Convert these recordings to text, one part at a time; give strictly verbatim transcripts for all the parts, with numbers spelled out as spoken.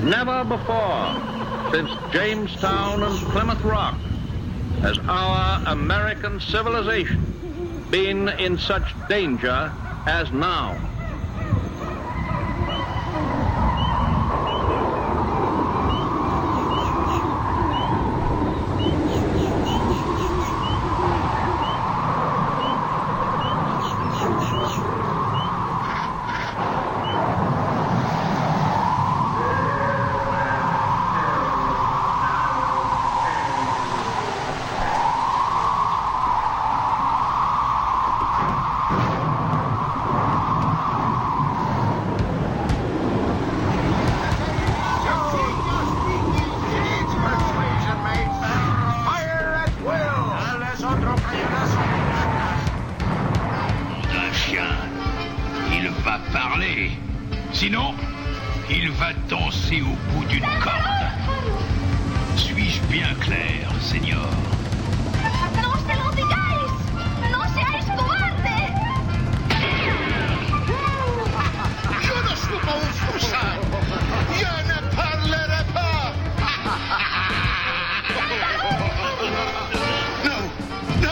Never before, since Jamestown and Plymouth Rock, has our American civilization been in such danger as now. Sinon, il va danser au bout d'une corde. Suis-je bien clair, Seigneur? ¡No se lo digáis! ¡No seáis cobardes! Je ne suis pas un foussard! Je ne parlerai pas! No! No!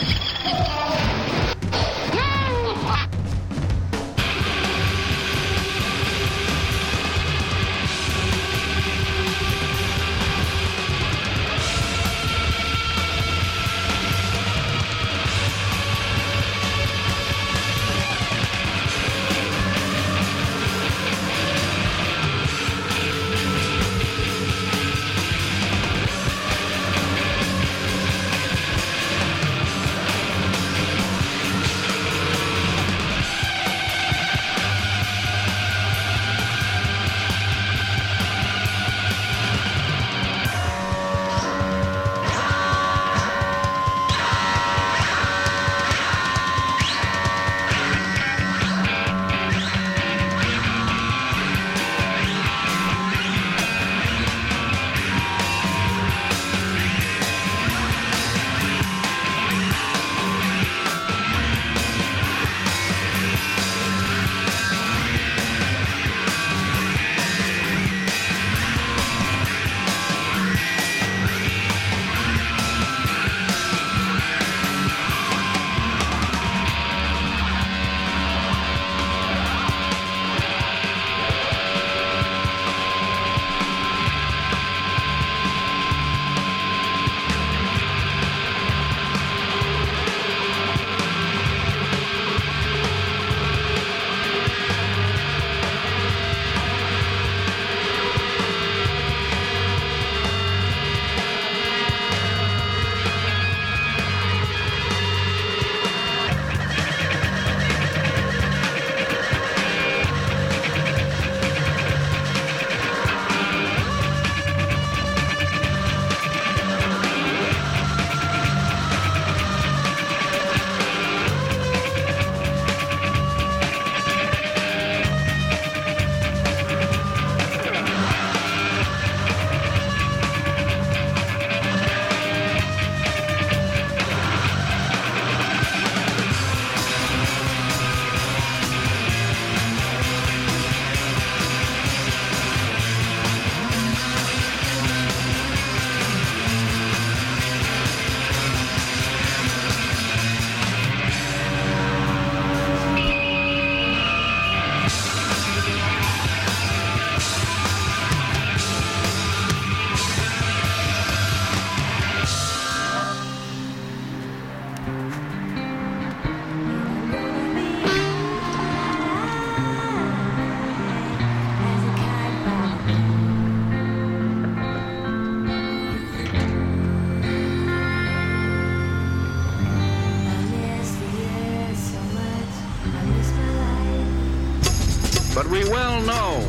But we well know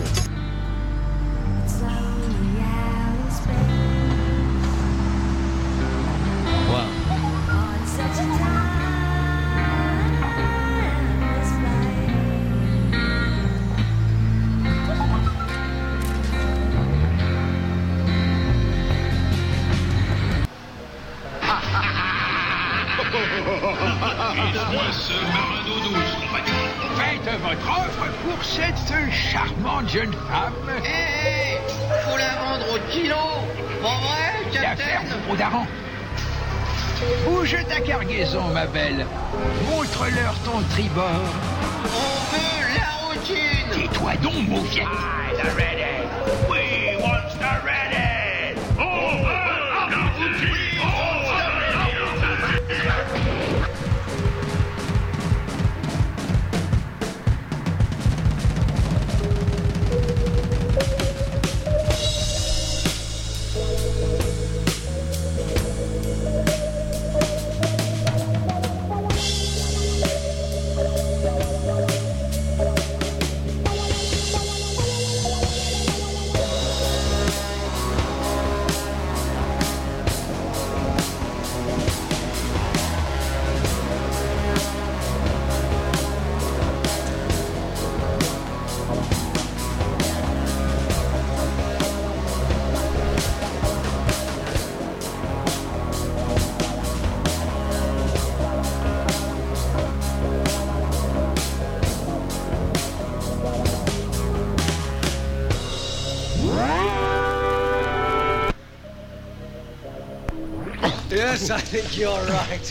Moi, ce marin d'eau douce, compagnon. Faites votre offre pour cette charmante jeune femme? Hé, hey, hey, faut la vendre au kilo. Pas vrai, L'affaire Captain? de Baudaran. Bouge ta cargaison, ma belle. Montre-leur ton tribord. On veut la routine. Tais-toi donc, mauviette. Ah, the ready. We want the ready. Oh, la routine. Yes, I think you're right.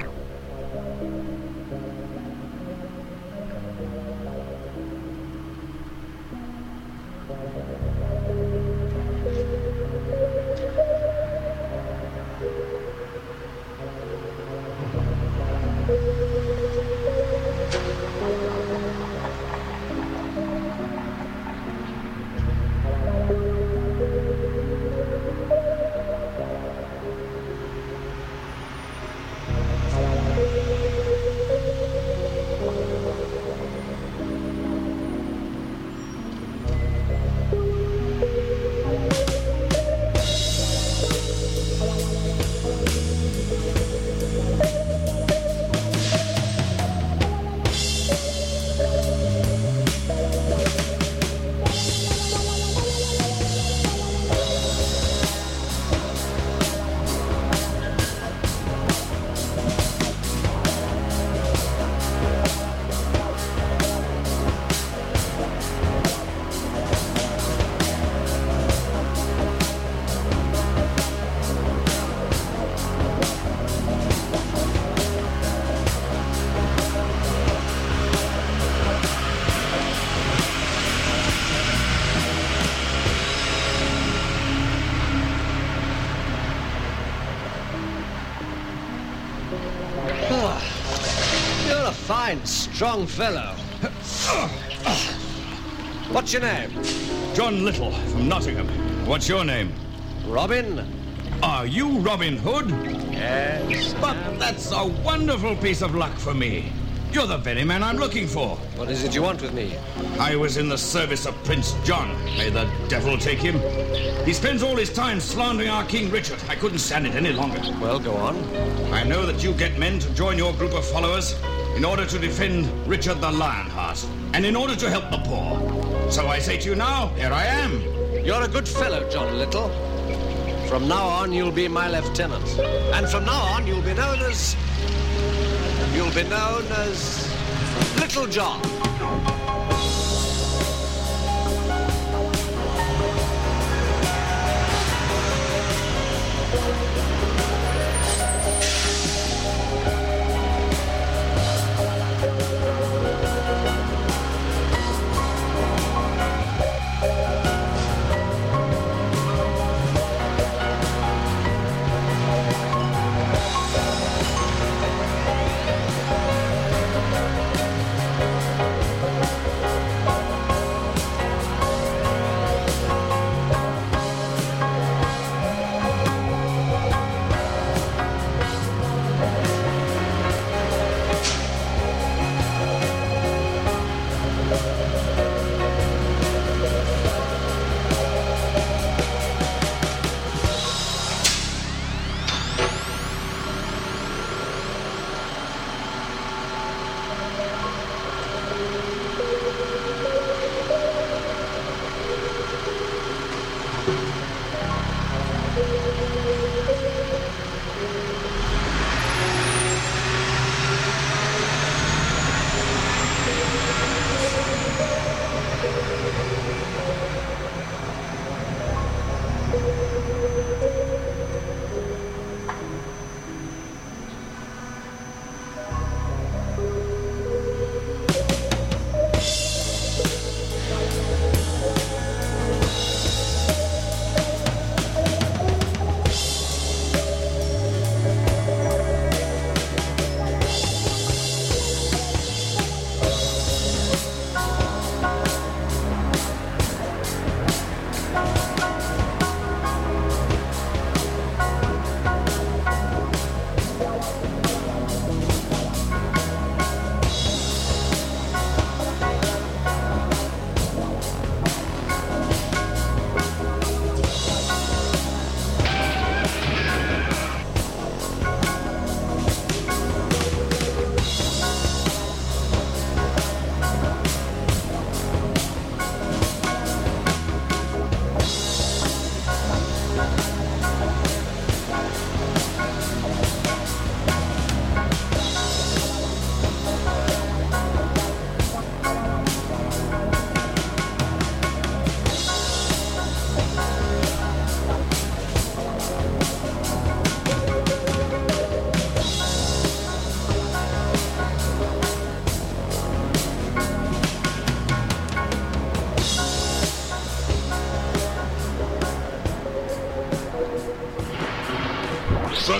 You're a fine, strong fellow. What's your name? John Little from Nottingham. What's your name? Robin? Are you Robin Hood? Yes. But that's a wonderful piece of luck for me. You're the very man I'm looking for. What is it you want with me? I was in the service of Prince John. May the devil take him. He spends all his time slandering our King Richard. I couldn't stand it any longer. Well, go on. I know that you get men to join your group of followers in order to defend Richard the Lionheart and in order to help the poor. So I say to you now, here I am. You're a good fellow, John Little. From now on, you'll be my lieutenant. And from now on, you'll be known as... You'll be known as... Little John.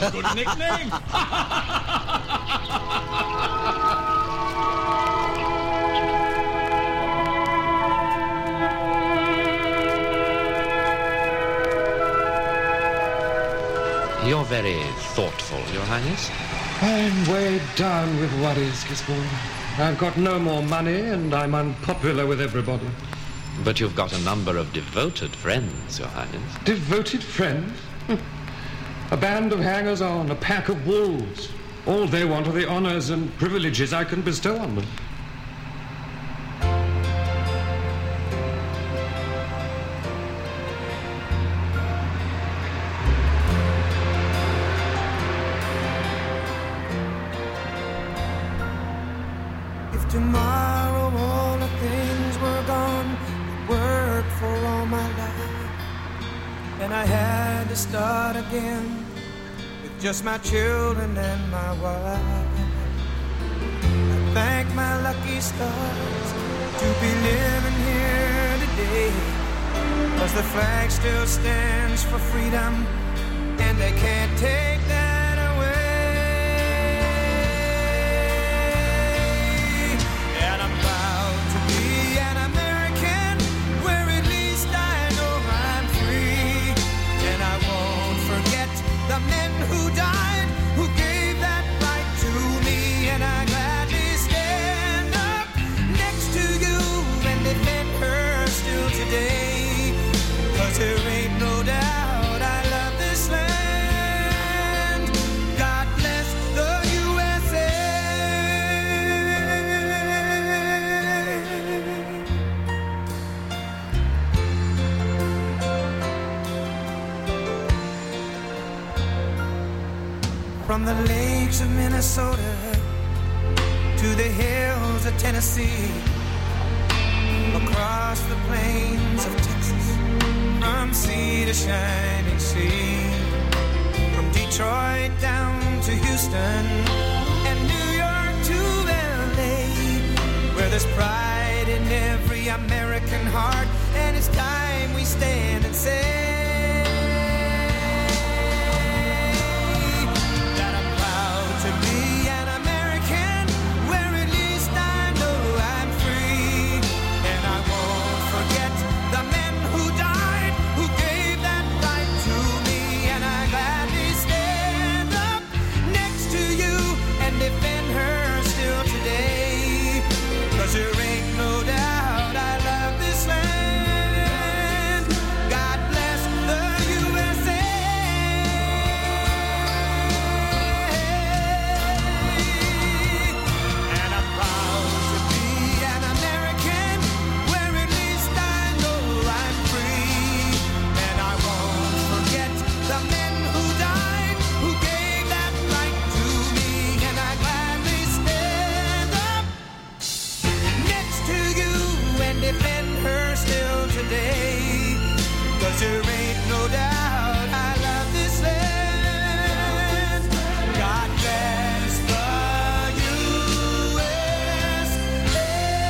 a good nickname. You're very thoughtful, Your Highness. I'm weighed down with worries, Gisborne. I've got no more money, and I'm unpopular with everybody. But you've got a number of devoted friends, Your Highness. Devoted friends? A band of hangers-on, a pack of wolves. All they want are the honors and privileges I can bestow on them. If tomorrow all the things were gone, I'd worked for all my life, and I had to start again with just my children and my wife. I thank my lucky stars to be living here today, 'cause the flag still stands for freedom, and they can't take that away. And I'm proud to be an American, where at least I know I'm free. And I won't forget the men who died, who gave that right to me. And I gladly stand up next to you and defend her still today, 'cause there ain't no doubt I love this land. God bless the U S A. From the lakes of Minnesota to the hills of Tennessee, across the plains of Texas, from sea to shining sea, from Detroit down to Houston and New York to L A, where there's pride in every American heart, and it's time we stand and say that I'm proud to be an American, where at least I know I'm free. And I won't forget the men who died, who gave that right to me. And I gladly stand up next to you and defend her still today, 'cause there ain't no doubt I love this land. God bless the U S A. And I'm proud to be an American, where at least I know I'm free. And I won't forget the men who died, who gave that right to me. And I gladly stand up next to you and defend her still today, 'cause there ain't no doubt I love this land. God bless the U S A.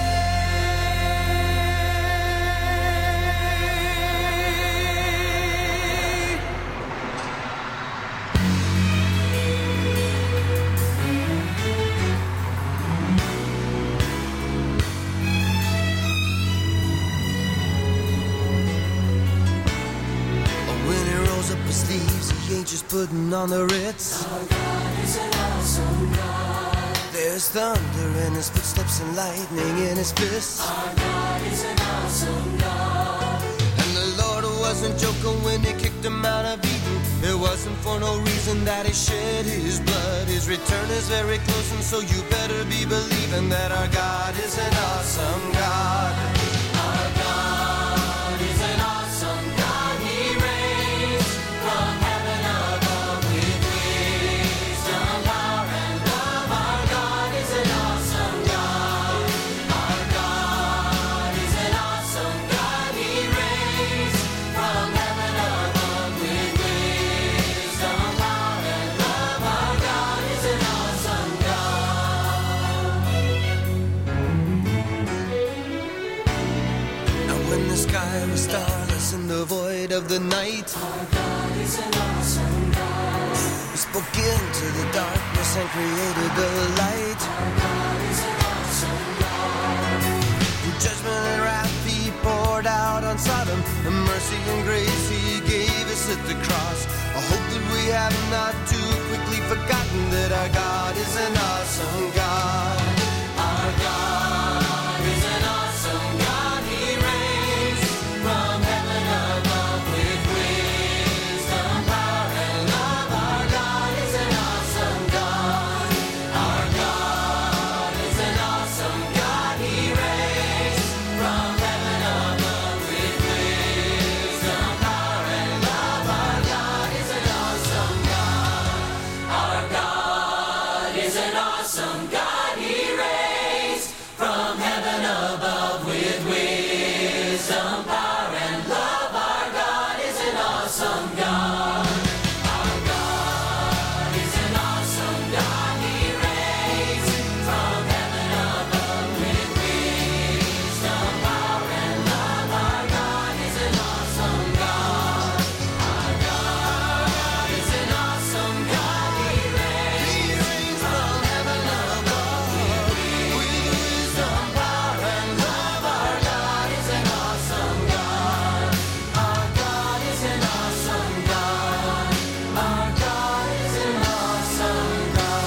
When he rolls up his sleeves, he ain't just putting on the Ritz. Our God is an awesome God. There's thunder in his footsteps and lightning in his fists. Our God is an awesome God. And the Lord wasn't joking when he kicked him out of Eden. It wasn't for no reason that he shed his blood. His return is very close, and so you better be believing that our God is an awesome God. Our God is an awesome God. He reigns from heaven above with wisdom, power, and love. Our God is an awesome God. Our God is an awesome God. He reigns from heaven above with wisdom, power, and love. Our God is an awesome God. Now when the sky was starless in the void of the night, Our God is an awesome God. his spoke into the darkness and created the light. Our God is an awesome God. Judgment and wrath He poured out on Sodom, and mercy and grace He gave us at the cross. I hope that we have not too quickly forgotten that our God is an awesome God. Our God is an awesome God. He reigns from heaven above with wisdom, power, and love. Our God is an awesome God. Our God is an awesome God. He reigns from heaven above with wisdom, power, and love. Our God is an awesome God. Our God is an awesome God. He reigns from heaven above with wisdom, power, and love. Our God is an awesome God. Our God is an awesome God. He reigns from heaven above with wisdom, power, and love. Our God is an awesome God. Our God is an awesome God. He reigns from heaven above with wisdom, power, and love. Our God is an awesome God. Our God is an awesome God. Our God is an awesome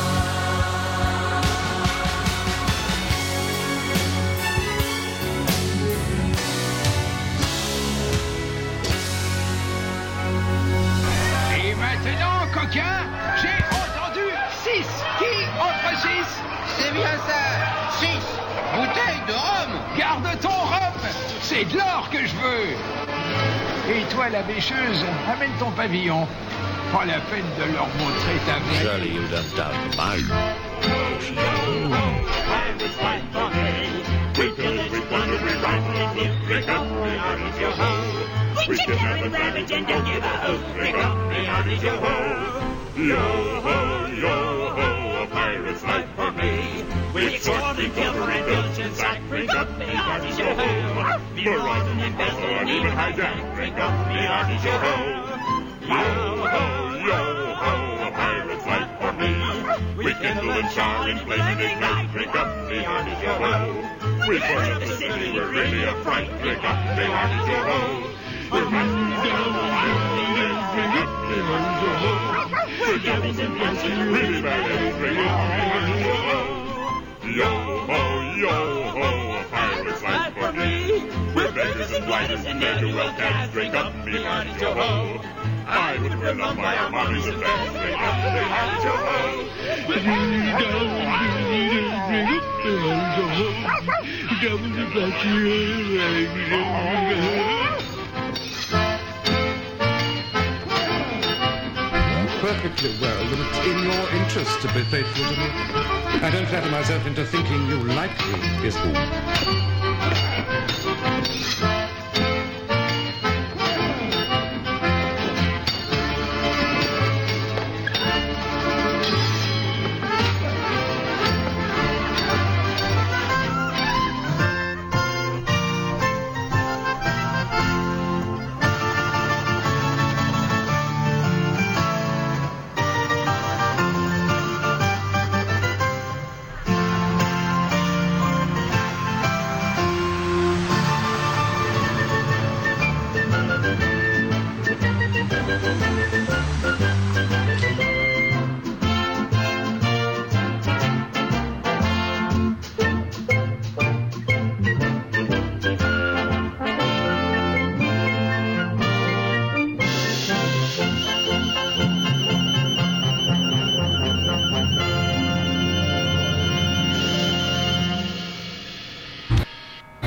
Et maintenant, coquin, j'ai entendu six. Qui entre six? C'est bien ça. Six bouteilles de rhum. Garde ton rhum. C'est de l'or que je veux. Et toi, la bêcheuse, amène ton pavillon. Pas la peine de leur montrer ta vraie. Surely you don't doubt my We kick every rabbit and don't give a hoot. Drink up the hearties, yo ho. Yo ho, yo ho, a pirate's life for me. We explored and pilfer and pillage and sack. Drink up the hearties, yo ho. For robbing and embezzle and even hijack. Drink up the hearties, yo ho. Yo ho, yo ho, a pirate's life for me. We kindle and char and flame and ignite. Drink up the hearties, yo ho. We burn the city, we're really a fright. Drink up the hearties, yo ho. We're rising down the hill, bring up the hearties, yo ho. We're devils and bloods and really bad eggs. Bring up the hearties, yo ho. Yo ho, yo ho, a pirate's life for me. We're beggars and blighters and ne'er-do-well cats. Drink up the hearties, yo ho. I would run on by our mommies and dads. Drink up the hearties, yo ho. But really down, bring up the hearties, yo ho. Devils and bloods and Perfectly well, but it's in your interest to be faithful to me. I don't flatter myself into thinking you like me, is all.